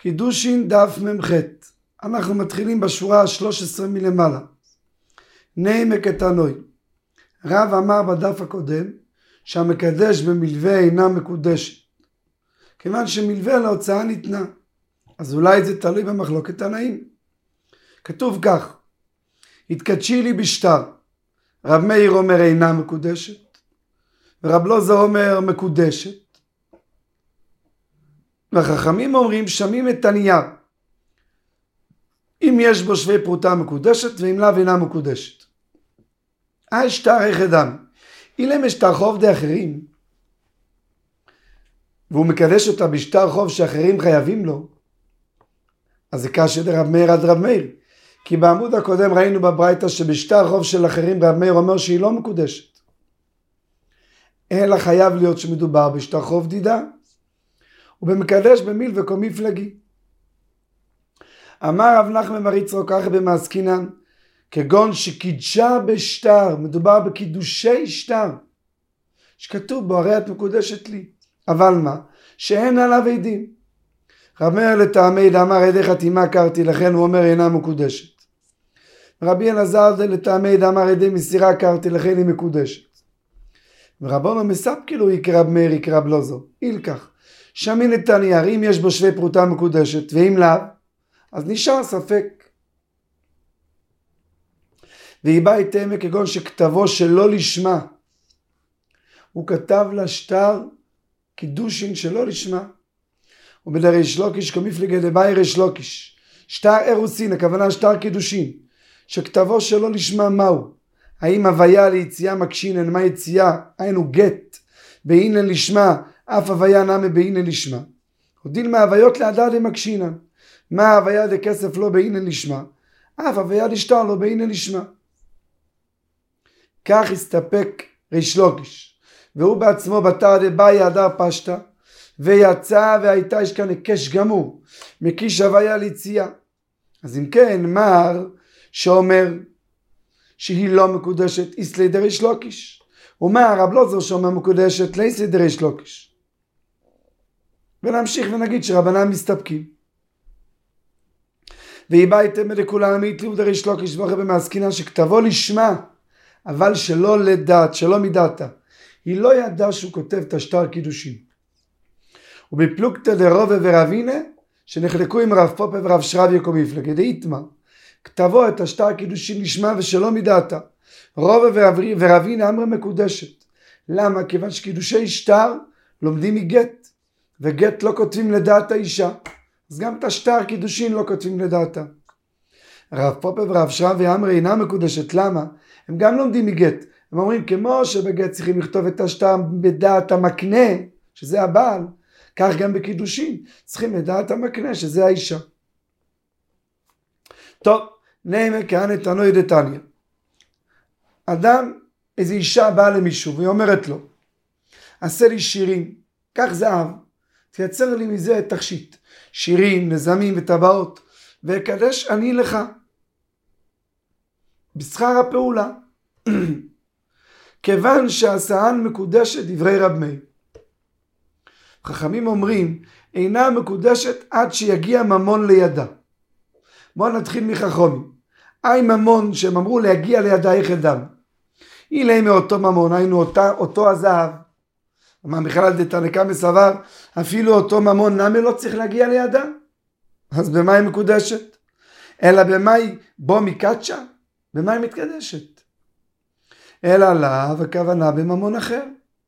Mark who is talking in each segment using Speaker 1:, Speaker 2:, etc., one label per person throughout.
Speaker 1: קידושין דף ממ"ח. אנחנו מתחילים בשורה ה-13 מלמעלה. נעמק אתנוי. רב אמר בדף הקודם שהמקדש במלווה אינה מקודשת, כיוון שמלווה להוצאה ניתנה, אז אולי זה תלוי במחלוקת תנאים. כתוב כך: התקדשי לי בשטר. רב מאיר אומר אינה מקודשת, ורב לוזר אומר מקודשת, והחכמים אומרים שמים את הנייר, אם יש בו שווה פרוטה מקודשת, ואם לאו אינה מקודשת. שטר יחדם. אילם שטר חוב די אחרים, והוא מקדש אותה בשטר חוב שאחרים חייבים לו, אז זה קשה דרב מאיר עד רב מאיר. כי בעמוד הקודם ראינו בברייתא שבשטר חוב של אחרים רב מאיר אומר שהיא לא מקודשת, אלא חייב להיות שמדובר בשטר חוב דידה, ובמקדש במיל וכל מפלגי. אמר רב נחמן בר יצחק ככה במעסקינן, כגון שקידשה בשטר, מדובר בקידושי שטר, שכתוב בו הרי את מקודשת לי, אבל מה? שאין עליו עדים. רב מאיר לטעמי דאמר עדי חתימה קרתי, לכן הוא אומר אינה מקודשת. רבי אלעזר לטעמי דאמר עדי מסירה קרתי, לכן היא מקודשת. ורבנו מספקי לו יקרא רב מאיר יקרא רב לוזר, אילקח שמין את הנייר, אם יש בו שווה פרוטה מקודשת, ואם לאו, אז נשאר ספק. והיא באה איתם כגון שכתבו שלא לשמה, הוא כתב לשטר קידושין שלא לשמה, ובדריש לוקיש כמפלגה דבאי ריש לוקיש, שטר אירוסין, הכוונה שטר קידושין, שכתבו שלא לשמה מהו? האם הוויה ליציאה מקשינן, מה יציאה? היינו גט, באינן לשמה, אף הוויה נמי באינן לשמה. הודיל מהוויות להדד מקשינן, מה הוויה דכסף לא באינן לשמה, אף הוויה דשטר לא באינן לשמה. כך הסתפק ריש לוקיש, והוא בעצמו בתר דבאי הדר פשטה, ויצא והייתה יש כאן הקש גמור, מקיש הוויה ליציאה. אז אם כן, מר שאומר שהיא לא מקודשת, איסלי דריש לוקיש. ומה רב לוזר שאומר מקודשת, לאיסלי דריש לוקיש. ונמשיך ונגיד שרבנם מסתפקים. והיא באה איתם לכולם התלו דריש לוקיש, ואחרי במעסקינן שכתבו לשמה, אבל שלא לדעת, שלא מדעתה. היא לא ידעה שהוא כותב את השטר קידושין. ובפלוגתא דרובע ורבינה, שנחלקו עם רב פופה ורב שרביה כמפלגה דאיתמר, כתבו את השטר קידושין לשמה ושלא מדעתה. רובע ורבינה אמרה מקודשת. למה? כיוון שקידושי שטר לומדים מגט, וגט לא כותבים לדעת האישה, אז גם את השטר קידושין לא כותבים לדעתה. רב פופה ורב שרביה אמרה אינה מקודשת. למה? הם גם לומדים מגט. הם אומרים כמו שבגט צריכים לכתוב את השטר בדעת המקנה, שזה הבעל, כך גם בקידושין צריכים לדעת המקנה, שזה האישה. טוב, נעמק כהנא תנוי דתניא. אדם, איזו אישה באה למישהו והיא אומרת לו, עשה לי שירים, קח זהב, תייצר לי מזה תכשיט, שירים, נזמים וטבעות, ויקדש אני לך בשכר הפעולה. כיוון שעשאן מקודשת, דברי רב מאיר. חכמים אומרים אינה מקודשת עד שיגיע ממון לידה. בואו נתחיל מחכמים. ממון שהם אמרו להגיע לידה יחדם, אילי מאותו ממון, היינו אותו הזהב. אמר בכלל דתנא מסבר, אפילו אותו ממון נמי לא צריך להגיע לידה, אז במה היא מקודשת? אלא במה היא בו מקדשה? במה היא מתקדשת? אלא לאו הכוונה בממון אחר.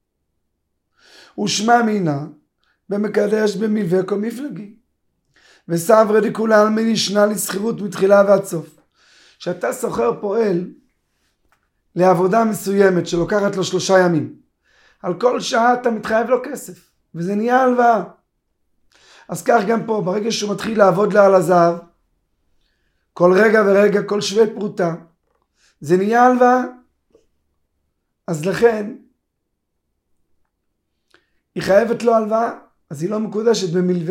Speaker 1: ושמה מינה במקדש במלווה כל מפלגי. וסברי דכולי מנשנה לסחירות מתחילה ועד סוף. שאתה סוחר פועל לעבודה מסוימת שלוקחת לו 3 ימים, על כל שעה אתה מתחייב לו כסף, וזה נהיה הלוואה. אז כך גם פה, ברגע שהוא מתחיל לעבוד לה על הזהב, כל רגע ורגע, כל שווה פרוטה, זה נהיה הלוואה. אז לכן היא חייבת לו הלוואה, אז היא לא מקודשת במלווה.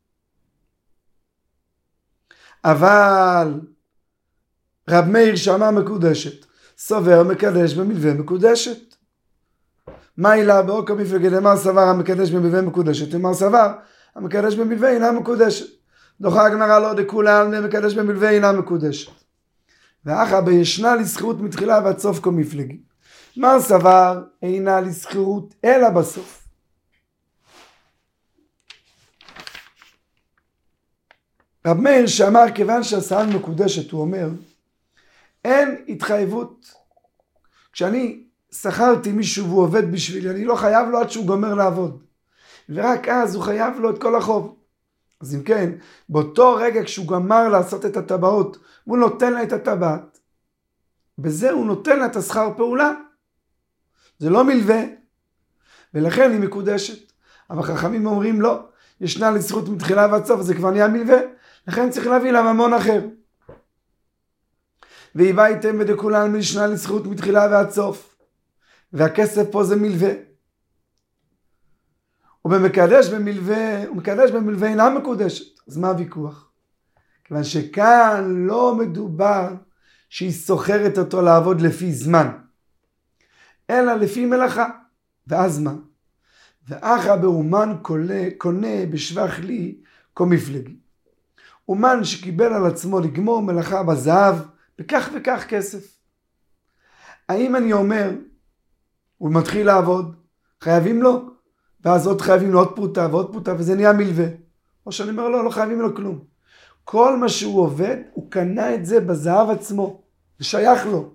Speaker 1: אבל רב מאיר שאמר מקודשת, סובר מקדש במלווה מקודשת. מה אילה באוקא מפלגה דמר סבר המקדש במלווה מקודשת, דמר סבר המקדש במלווה אינה מקודשת. דוחה הגמרא לא דכולי מקדש במלווה אינה מקודשת. ואחא בישנה לזכירות מתחילה ועד סוף כל מפלגי. מר סבר אינה לזכירות אלא בסוף. רב מאיר שאמר כיוון שהסען מקודשת, הוא אומר, אין התחייבות. כשאני שכרתי מישהו והוא עובד בשבילי, אני לא חייב לו עד שהוא גומר לעבוד. ורק אז הוא חייב לו את כל החוב. אז אם כן, באותו רגע כשהוא גמר לעשות את הטבעות, הוא נותן לה את הטבעת. בזה הוא נותן לה את השכר פעולה. זה לא מלווה, ולכן היא מקודשת. אבל חכמים אומרים לא, ישנה לזכות מתחילה ועד סוף, זה כבר נהיה מלווה, לכן צריך להביא לה ממון אחר. והיוויתם בדכולן ישנה לזכות מתחילה ועד סוף, והכסף פה זה מלווה. ובמקדש במלווה אינה מקודשת. אז מה הוויכוח? כיוון שכאן לא מדובר שהיא סוחרת אותו לעבוד לפי זמן, אלא לפי מלאכה. ואז מה? ואחא באומן קונה בשבח לי כל מפלגי. אומן שקיבל על עצמו לגמור מלאכה בזהב בכך וכך כסף. האם אני אומר, הוא מתחיל לעבוד, חייבים לו, ואז עוד חייבים לו עוד פרוטה ועוד פרוטה, וזה נהיה מלווה. או שאני אומר לא חייבים לו כלום. כל מה שהוא עובד, הוא קנה את זה בזהב עצמו, זה שייך לו.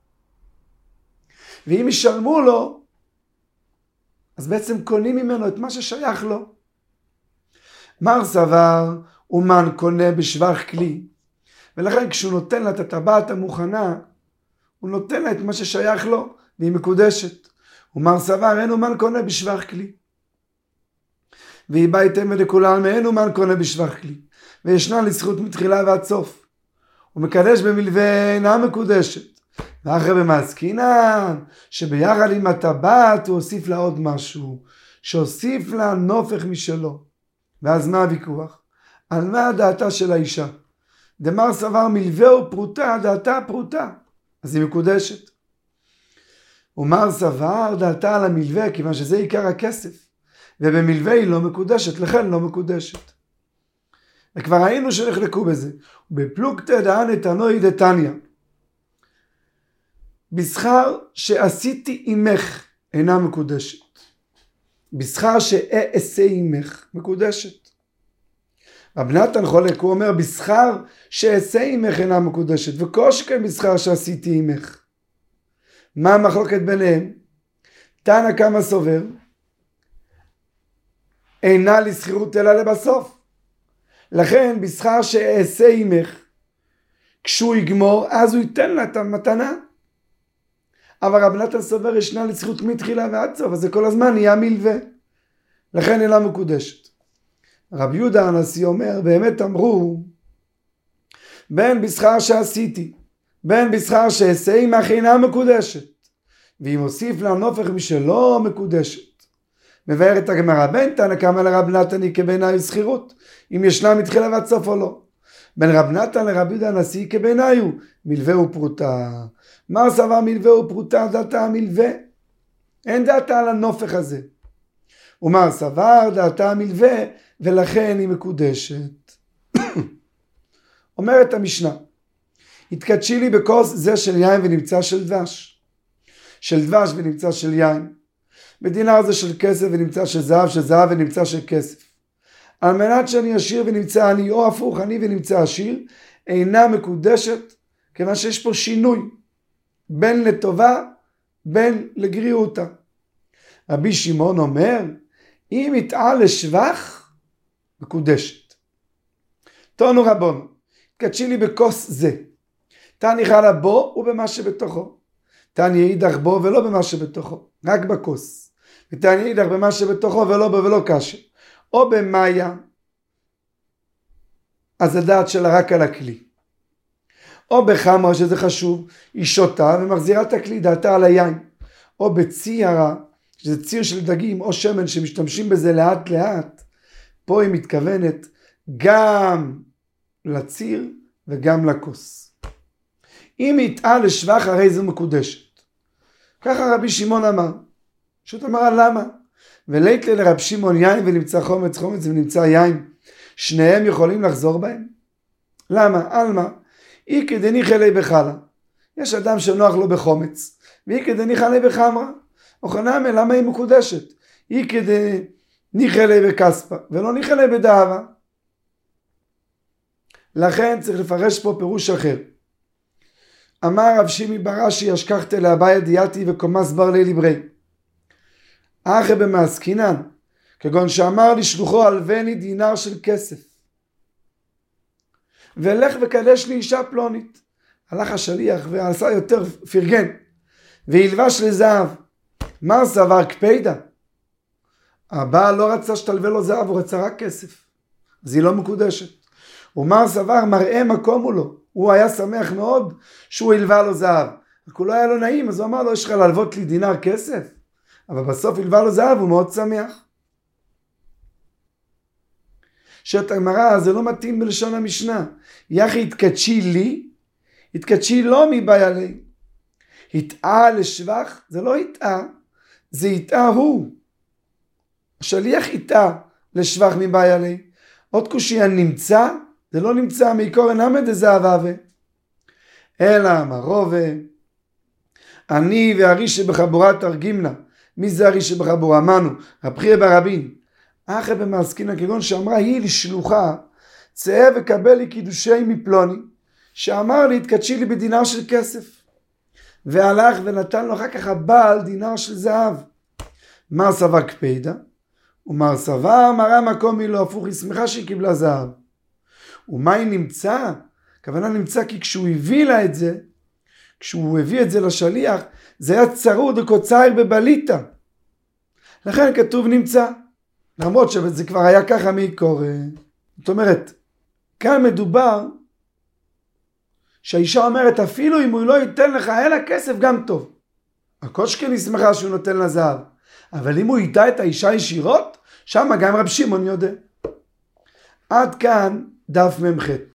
Speaker 1: ואם ישלמו לו, אז בעצם קונים ממנו את מה ששייך לו. מר סבר, אומן קונה בשבח כלי, ולכן כשהוא נותן לה את הטבעת המוכנה, הוא נותן לה את מה ששייך לו, והיא מקודשת. ומר סבר, אין אומן קונה בשבח כלי. והיוויתם בדכולן אין אומן קונה בשבח כלי. וישנה לזכות מתחילה ועד סוף. הוא מקדש במלווה אינה מקודשת. ואחרי במעסקינן, שביחד עם הטבעת הוא הוסיף לה עוד משהו, שהוסיף לה נופך משלו. ואז מה הוויכוח? על מה דעתה של האישה? דמר סבר מלווה ופרוטה, דעתה פרוטה, אז היא מקודשת. ומר סבר דעתה על המלווה, כיוון שזה עיקר הכסף, ובמלווה היא לא מקודשת, לכן לא מקודשת. וכבר ראינו שנחלקו בזה. בפלוגתא דהנא תנאי דתניא, בשכר שעשיתי עמך אינה מקודשת, בשכר שאעשה עמך מקודשת. רב נתן חולק, הוא אומר בשכר שאעשה עמך אינה מקודשת, וכל שכן בשכר שעשיתי עמך. מה המחלוקת ביניהם? תנא קמא סובר אינה לזכירות אלא לבסוף, לכן בשכר שאעשה עמך, כשהוא יגמור אז הוא ייתן לה את המתנה. אבל רב נתן סובר ישנה לזכות מתחילה ועד סוף, אז זה כל הזמן נהיה מלווה, לכן אינה מקודשת. רב יהודה הנשיא אומר, באמת אמרו, בין בשכר שעשיתי, בין בשכר שאעשה עמך אינה מקודשת, ואם הוסיף לה נופך משלו מקודשת. מבארת הגמרא, בין תנא קמא לרב נתן היא כבעיניי זכירות, אם ישנה מתחילה ועד סוף או לא. בין רב נתן לרב יהודה הנשיא כבעיניי הוא מלווה ופרוטה. מר סבר מלווה ופרוטה, דעתה המלווה, אין דעתה על הנופך הזה. ומר סבר דעתה המלווה, ולכן היא מקודשת. אומרת המשנה, התקדשי לי בכוס זה של יין ונמצא של דבש, של דבש ונמצא של יין, בדינר זה של כסף ונמצא של זהב, של זהב ונמצא של כסף. על מנת שאני עשיר ונמצא עני, או הפוך עני ונמצא עשיר, אינה מקודשת, כיוון שיש פה שינוי, בין לטובה, בין לגריעותה. רבי שמעון אומר, אם יתעה לשבח, מקודשת. תונו רבונו, תקדשי לי בכוס זה. תני חלה בו ובמה שבתוכו. תני אידך בו ולא במה שבתוכו, רק בכוס. ותני אידך במה שבתוכו ולא בו ולא קשה. או במאיה, אז הדעת שלה רק על הכלי. או בחמרה, שזה חשוב, היא שותה ומחזירה את הכלי, דעתה על היין. או בצירה, שזה ציר של דגים, או שמן שמשתמשים בזה לאט לאט, פה היא מתכוונת גם לציר וגם לכוס. אם יתעה לשבח הרי זו מקודשת. ככה רבי שמעון אמר. פשוט אמר למה? ולית לרב שמעון יין ונמצא חומץ חומץ ונמצא יין. שניהם יכולים לחזור בהם? למה? אלמה, אי כדניחא ליה בחלה. יש אדם שנוח לו בחומץ, ואי כדניחא ליה בחמרא. אוכנמי, למה היא מקודשת? אי כדניחא ליה בכספא, ולא ניחא ליה בדאבה. לכן צריך לפרש פה פירוש אחר. אמר רב שימי ברש"י, אשכחתא לאביי דיאתי וקומס בר ליה לברי. אחי במעסקינן, כגון שאמר לשלוחו הלווני דינר של כסף, ולך וקדש לי אישה פלונית. הלך השליח ועשה יותר פרגן, והלבש לזהב. מר סבר קפידה. הבעל לא רצה שתלווה לו זהב, הוא רצה רק כסף, אז היא לא מקודשת. ומר סבר מראה מקום הוא לו, הוא היה שמח מאוד שהוא הלווה לו זהב, רק הוא לא היה לו נעים, אז הוא אמר לו, יש לך להלוות לי דינר כסף? אבל בסוף הלווה לו זהב, הוא מאוד שמח. שאת הגמרא, זה לא מתאים בלשון המשנה. יחי התקדשי לי, התקדשי לו מבעיה לי. התאה לשבח, זה לא התאה, זה התאה הוא. השליח התאה לשבח מבעיה לי. עוד קושיה נמצא, זה לא נמצא מעיקורן עמד דזהב הווה. אלא אמרובה, אני והרישא בחבורה תרגימנה. מי זה הרישא בחבורה? אמרנו, רב חייא ברבין. אחי במעסקינן, כגון שאמרה היא לשלוחה, צאה וקבל לי קידושי מפלוני, שאמר לי התקדשי לי בדינר של כסף. והלך ונתן לו אחר כך הבעל דינר של זהב. מר סבר קפידה, ומר סבר מראה מקום היא לא הפוך, היא שמחה שהיא קיבלה זהב. ומה היא נמצא? הכוונה נמצא כי כשהוא הביא לה את זה, כשהוא הביא את זה לשליח, זה היה צרוד וקוצר בבליטה. לכן כתוב נמצא. למרות שזה כבר היה ככה מעיקור. זאת אומרת, כאן מדובר שהאישה אומרת, אפילו אם הוא לא ייתן לך אלא כסף גם טוב. הקושקן היא שמחה שהוא נותן לה זהב. אבל אם הוא ייתה את האישה ישירות, שם גם רב שמעון יודע. עד כאן דף ממחת.